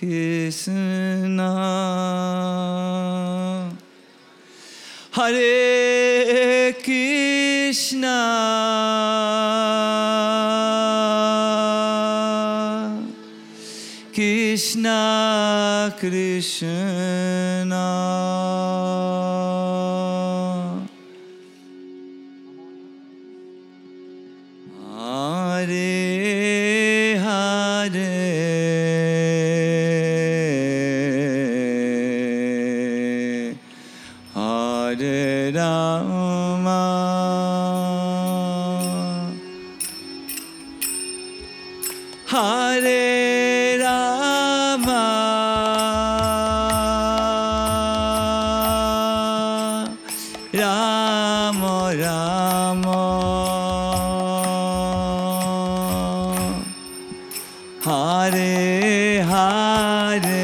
Krishna Hare Krishna Krishna Krishna Hare Hare Hare Rama Hare Rama Rama Rama Hare Hare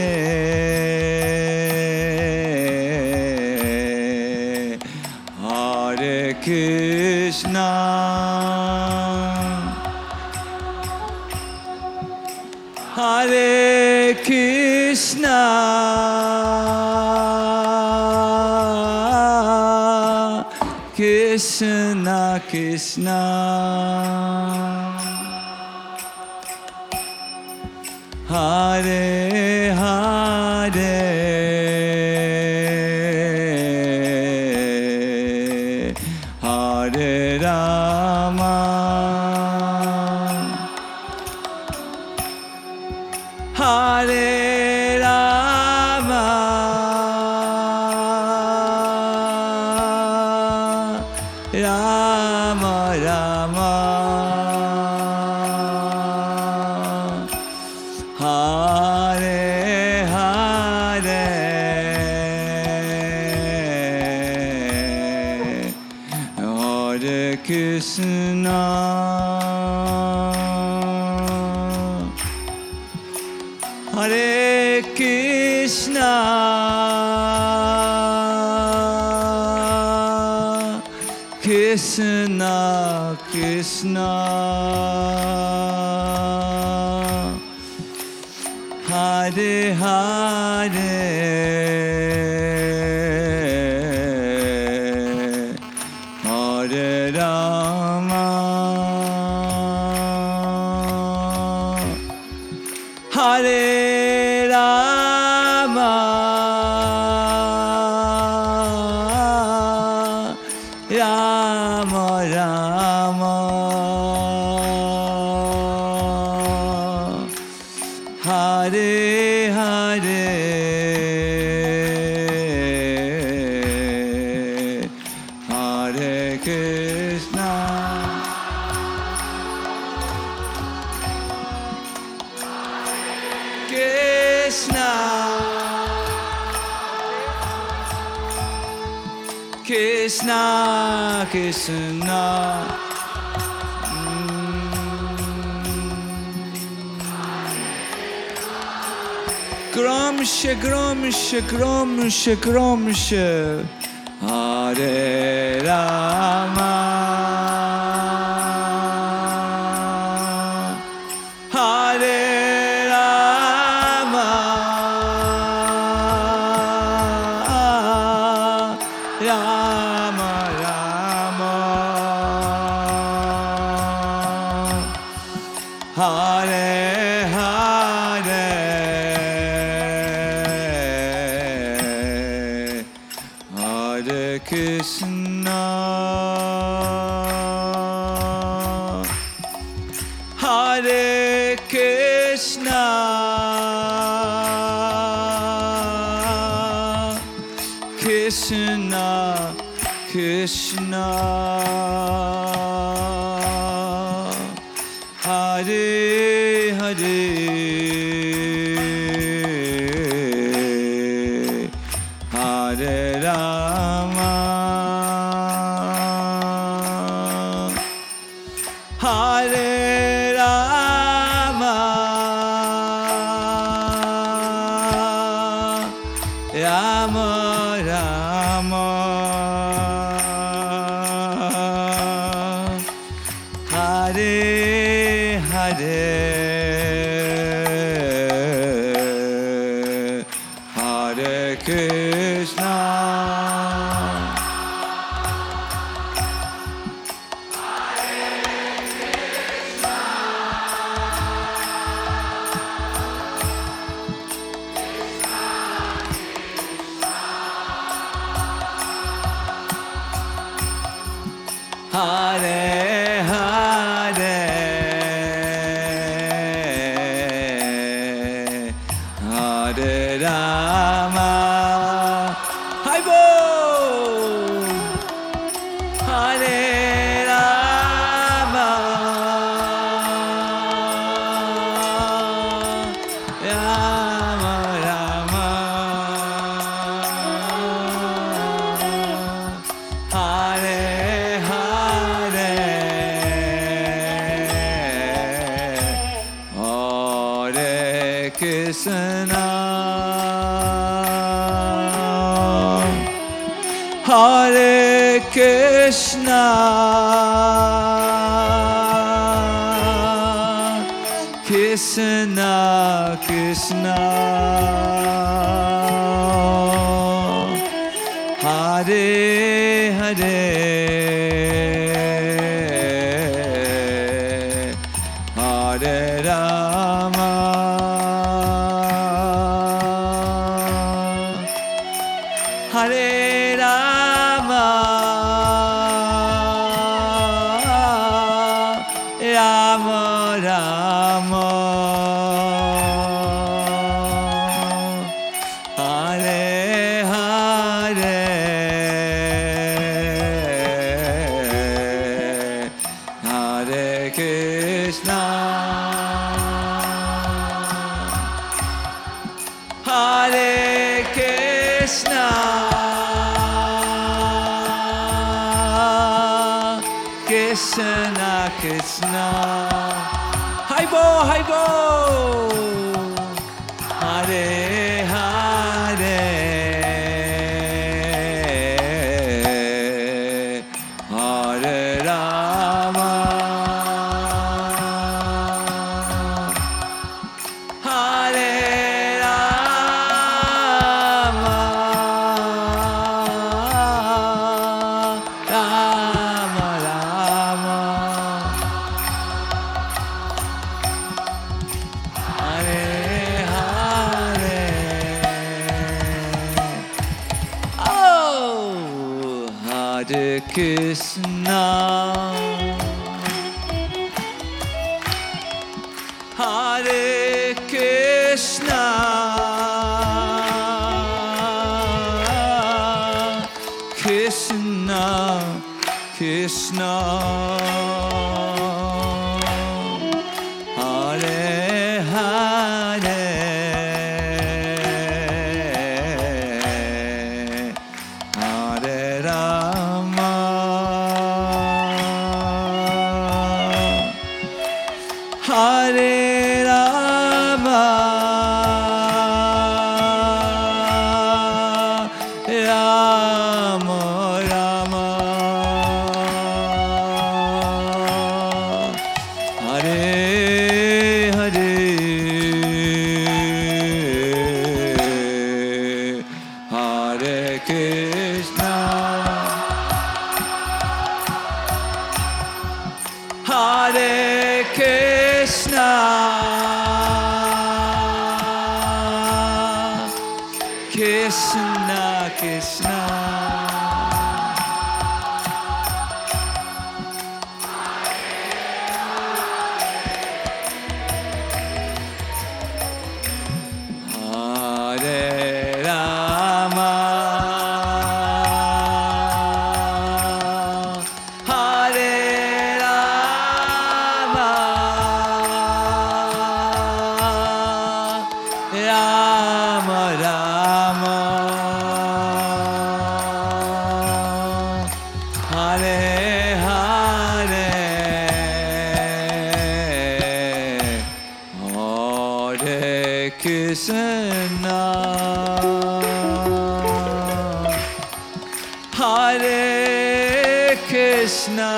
Hare Krishna Hare Krishna Krishna Krishna Hare Hare Hare Rama Hare Rama Rama Rama Hare Hare Hare Krishna Hare Krishna Krishna Krishna Hare Hare Hare Rama Hare Rama Rama Rama Hare Hare Hare Krishna Krishna Krishna Krishna Gramsha Gramsha Gramsha Gramsha Hare Rama Hare Rama Rama Rama Hare Hare Hare Krishna Hare Krishna Krishna Krishna Hare Hare Hare Rama Hare Rama Rama Rama Hare Hare Krishna Hare Krishna Krishna Krishna Hare Hare Hare Rama Hare Rama Rama Rama Hare Hare Hare Krishna Hare Krishna Krishna Krishna Haibo Haibo Hare Hare Hare Rama Hare Rama Rama Rama Hare Hare Oh Hare Krishna Hare Krishna Krishna Krishna Hare Hare Hare Rama Hare Rama Rama Rama Hare Hare Hare Krishna Hare Krishna Krishna Krishna Hare Rama Hare Rama Rama Rama Hare Hare Hare Krishna Hare Krishna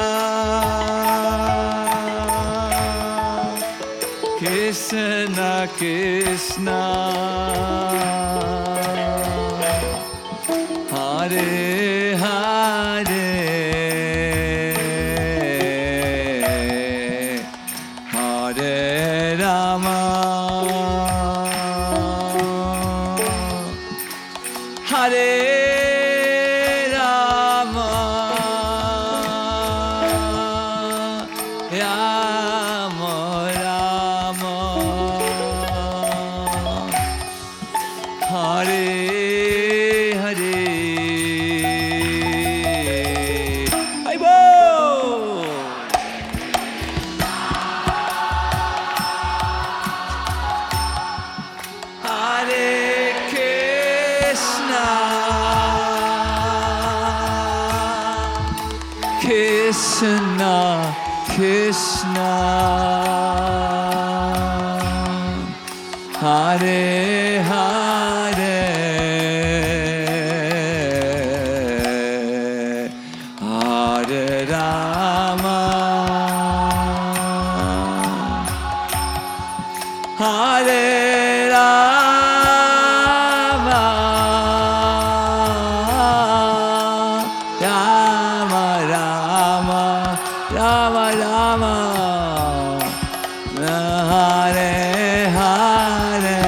Krishna Krishna Hare Hare Hare Rama Hare Rama Rama Rama Hare Hare Aibo Hare Krishna Krishna Krishna Hare Hare, Hare Rama, Hare Rama, Rama Rama, Rama Rama, Hare Hare,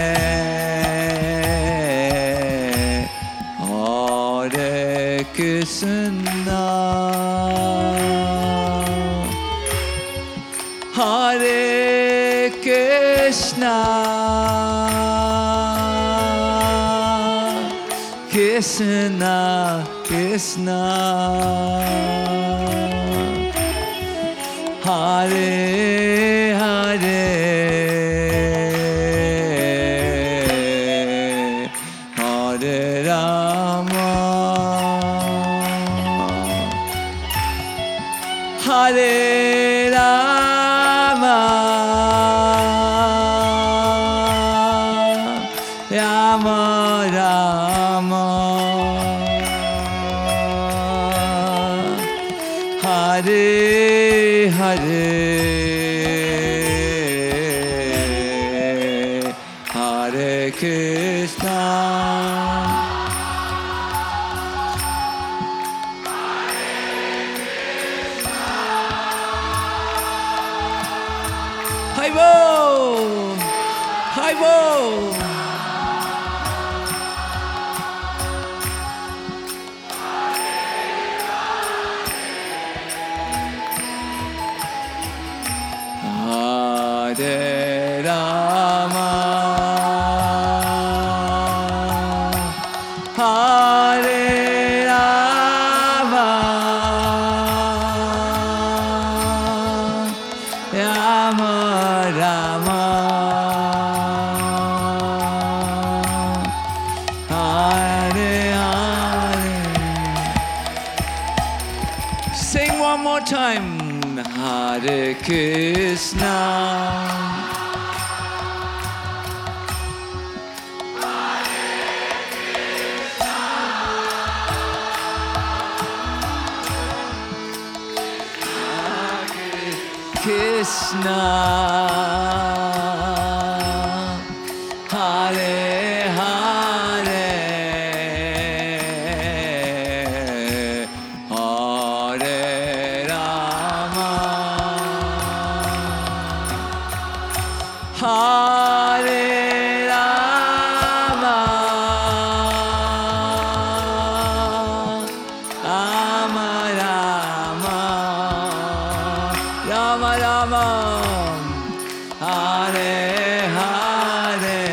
Hare Krishna, Hare Krishna, Krishna Krishna, Hare Hare, Hare Rama, Hare Rama, Rama Rama, Hare Hare, Hare Krishna, Hi-bo! Hi-bo! Hare Rama, Hare Rama, Rama Rama, Hare Hare. Sing one more time. Hare Krishna, Krishna, Hare Hare, Hare Rama, Hare Rama, Rama Rama, Rama Rama, Hare Hare.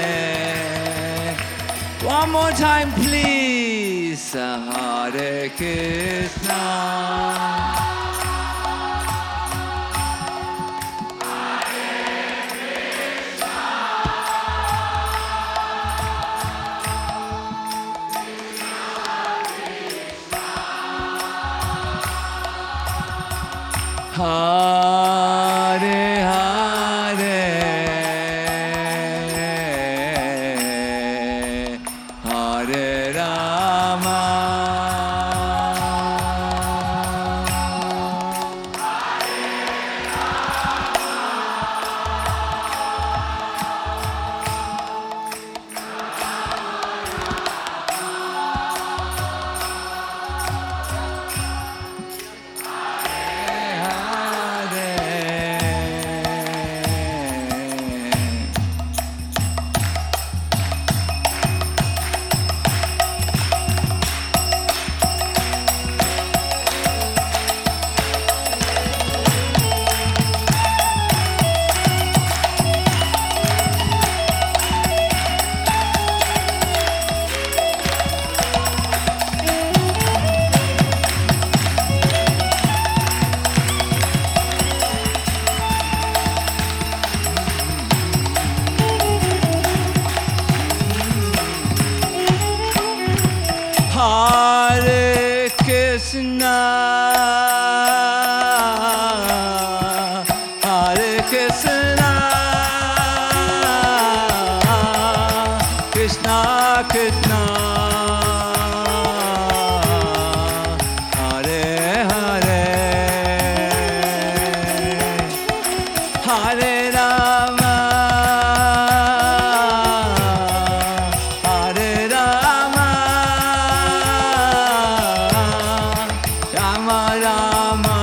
One more time, please. Hare Krishna, Hare Hare, Hare Rama, Hare Krishna, Hare Krishna, Rama, Hare Rama, Rama Rama,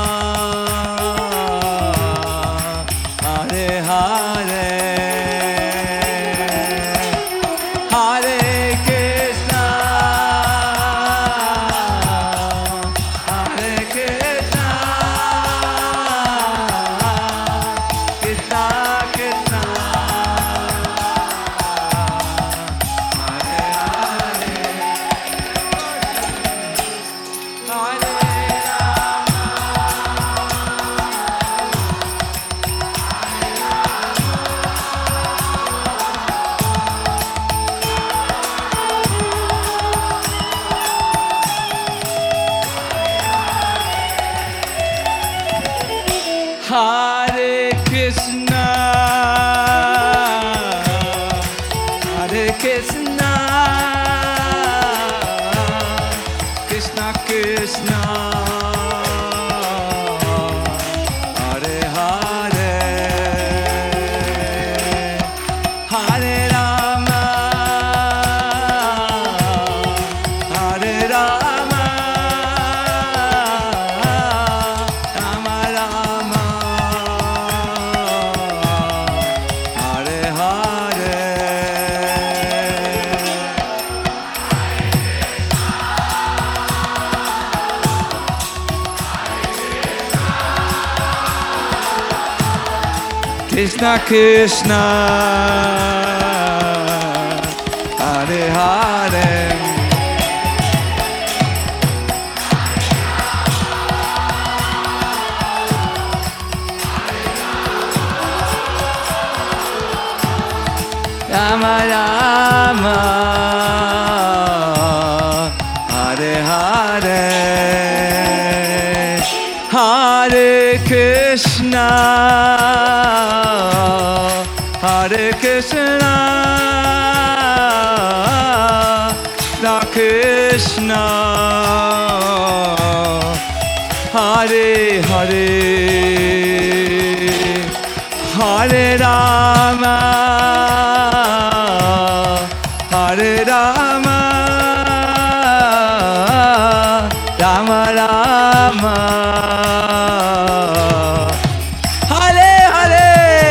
Hare Hare, Hare Krishna, Hare Krishna, Krishna Krishna, Hare Hare, Hare Hare Krishna, Hare Krishna, Krishna Krishna, Hare Hare, Hare Rama, Hare Rama, Rama Rama, Hare Hare. Krishna Krishna, Hare Hare, Rama Rama, Hare Hare, Hare Krishna, Hare Krishna, Krishna Krishna, Hare Hare, Hare Rama, Hare Rama, Rama Rama, Hare Hare.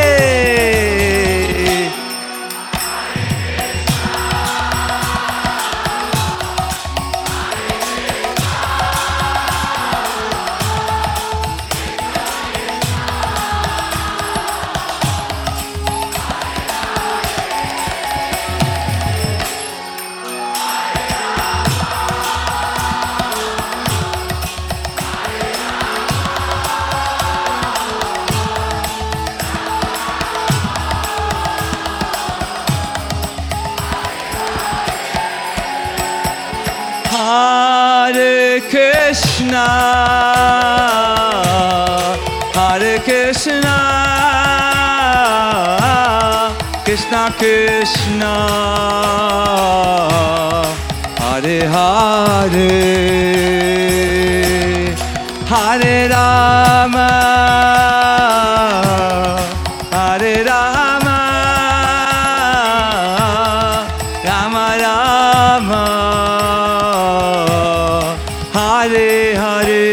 Hare Krishna, Hare Krishna, Krishna Krishna, Hare Hare, Hare Rama, Hare Rama, Rama Rama, Hare Hare.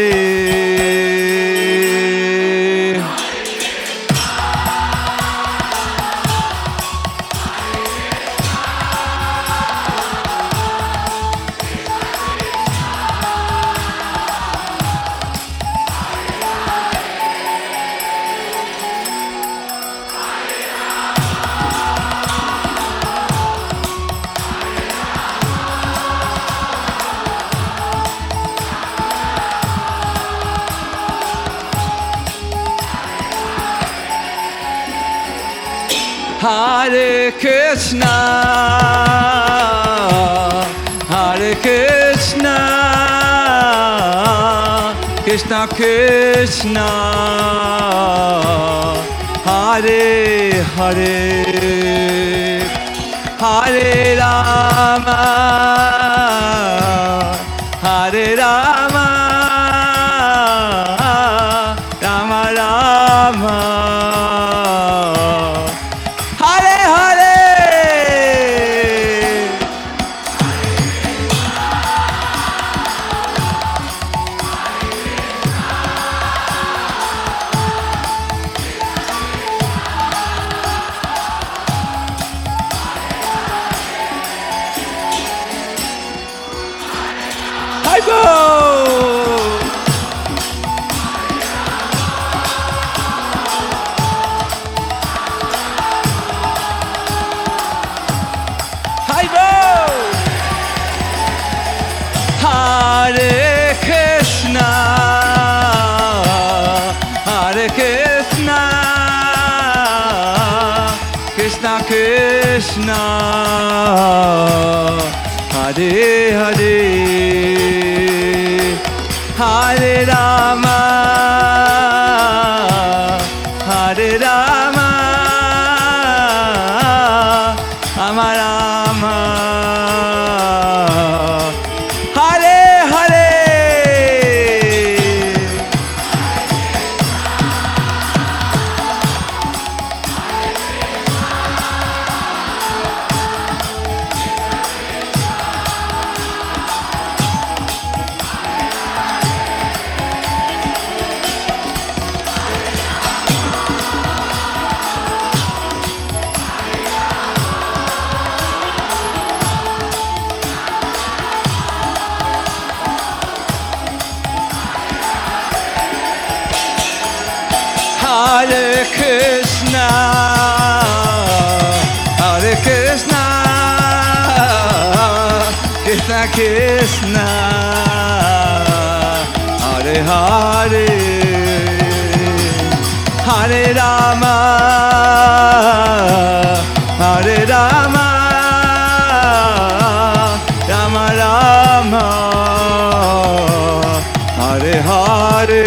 Hare Krishna, Hare Krishna, Krishna Krishna, Hare Hare, Hare Rama, Hare Rama, Rama Rama, Krishna Krishna Hare Hare Hare Rama Hare Rama Rama Rama Hare Hare Hare Krishna, Hare Krishna, Krishna Krishna, Hare Hare, Hare Rama, Hare Rama, Rama Rama, Hare Hare.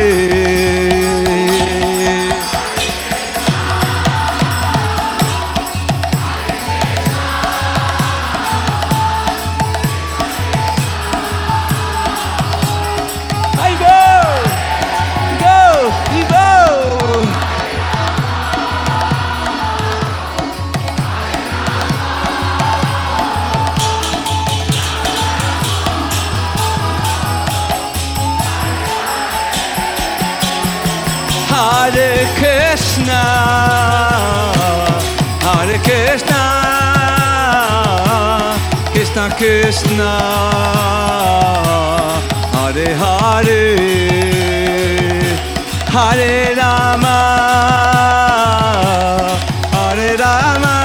Hare Krishna, Hare Krishna, Krishna Krishna, Hare Hare, Hare Rama, Hare Rama,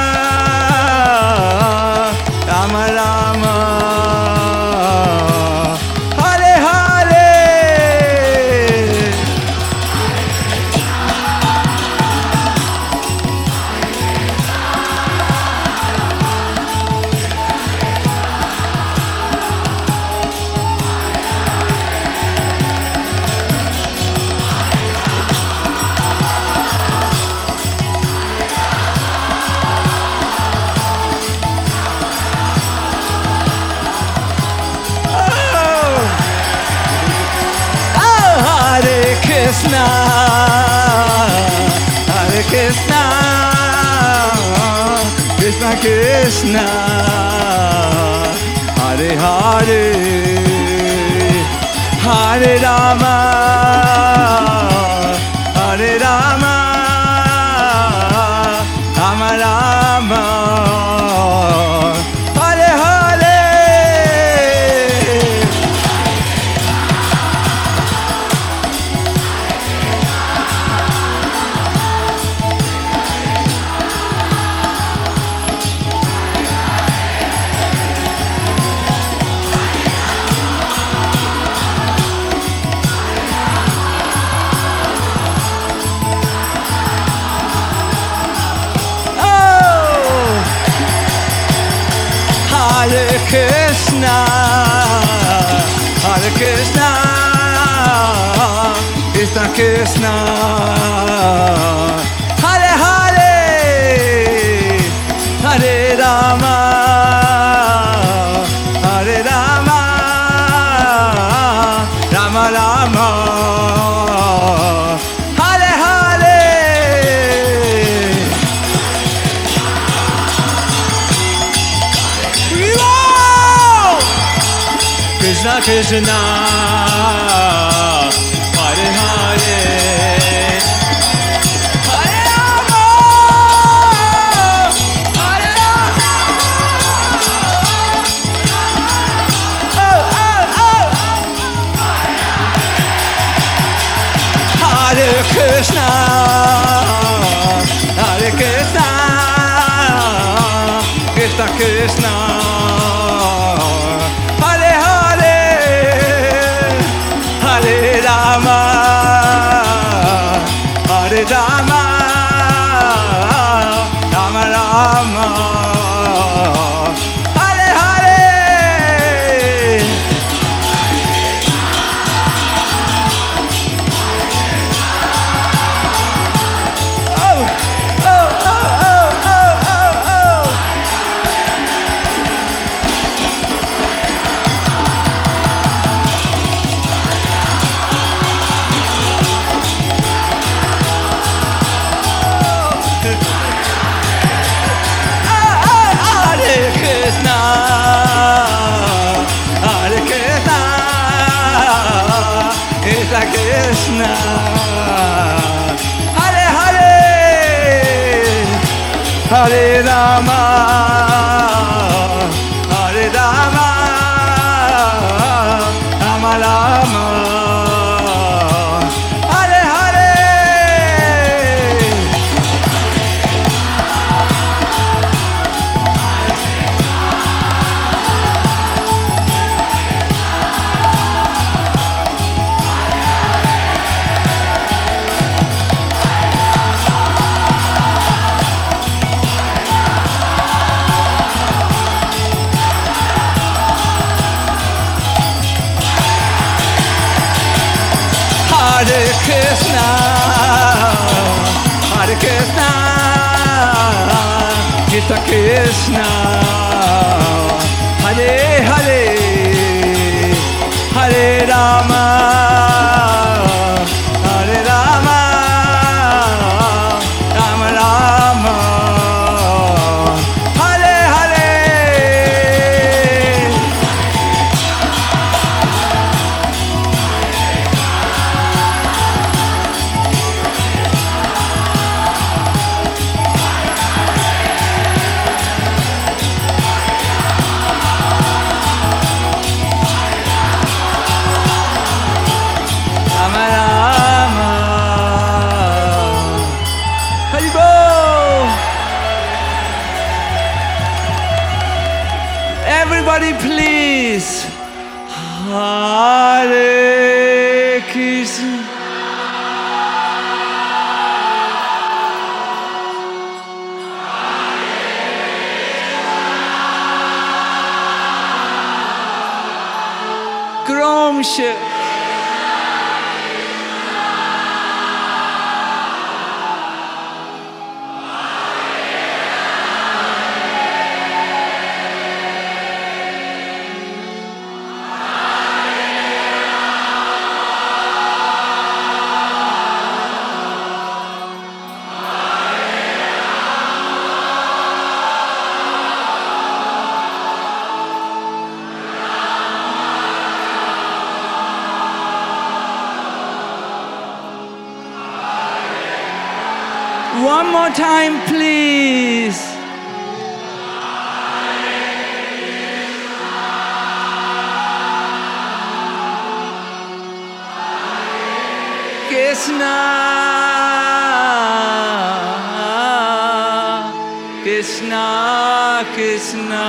Rama Rama, Hare Hare. Krishna, Hare Krishna, Krishna Krishna, Hare Hare, Hare Rama, Hare Rama, Rama Rama, Hare Hare. Hare Krishna, Hare Krishna, Krishna Krishna, Hare Hare, Hare Rama, Hare Rama, Rama Rama, Hare Hare. Krishna Krishna, Hare Hare, Hare Rama, Hare Rama, oh oh oh, Hare Krishna, Hare Krishna, Krishna Krishna. Hare Rama, Hare Rama, Rama Rama. Rama, Hare Hare. Oh, oh, oh, oh, oh, oh, oh. Hare Krishna, Hare Krishna, Krishna Krishna, Hare Hare, Hare Rama, Hare Rama, Rama Rama, Hare Hare. Hare Krishna, Hare Krishna, Krishna Krishna, Hare Hare, Hare Rama, Hare Rama, Rama Rama, Hare Hare. Rama Rama, Haribo. Everybody please. Hare Krishna. Gromshe. One more time, please. Krishna, Krishna, Krishna,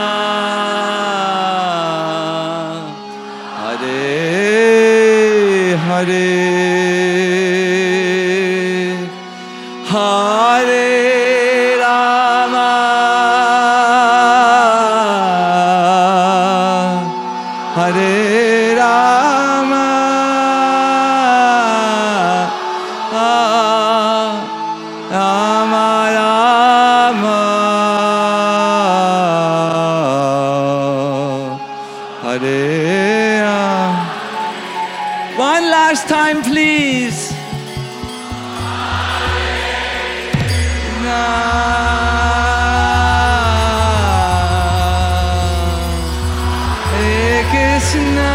Hare Hare, Hare Rama, Hare Rama, Rama Rama, Hare Rama. One last time, please. Hare Krishna,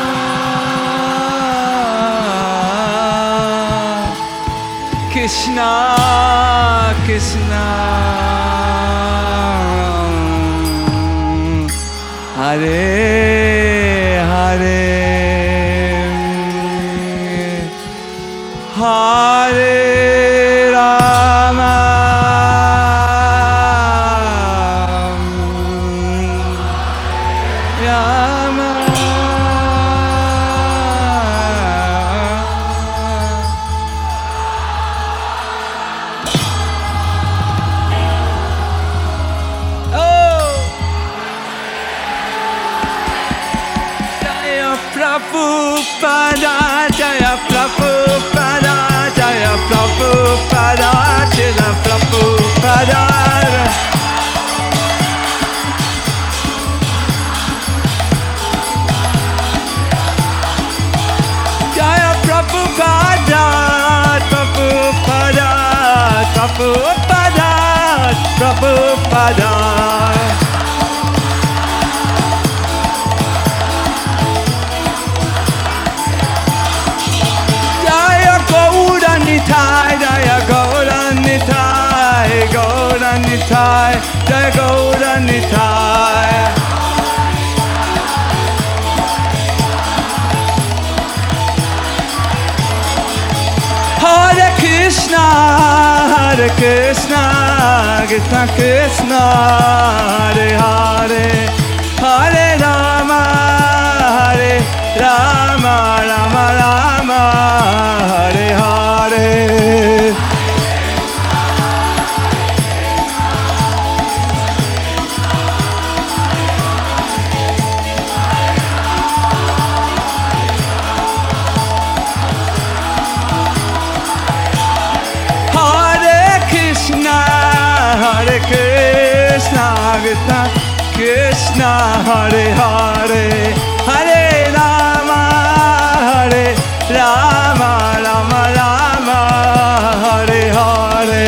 Krishna Krishna, Hare Hare, Hare Rama, Rama. Prabhupada, Jaya Prabhupada, Jaya Prabhupada, Jaya Prabhupada. Jaya Prabhupada, Prabhupada, Prabhupada, Prabhupada. Jaya Gauranitai, Jaya Gauranitai, Gauranitai, Jaya Gauranitai. Hare Krishna, Hare Krishna, Krishna Krishna, Hare Hare, Hare Rama, Hare Rama, Rama Rama, Hare Hare. Hare Krishna, Krishna Krishna, Hare Hare, Hare Rama, Hare Rama, Rama Rama, Hare Hare.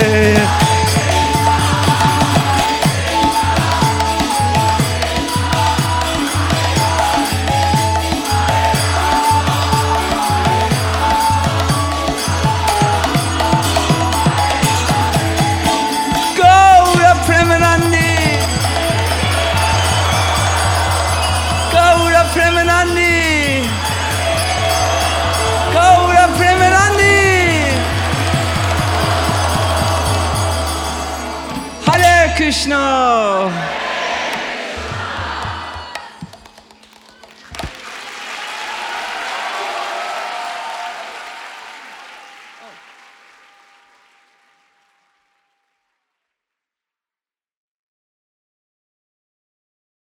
Premanandi, Gaura Premanandi, Hare Krishna.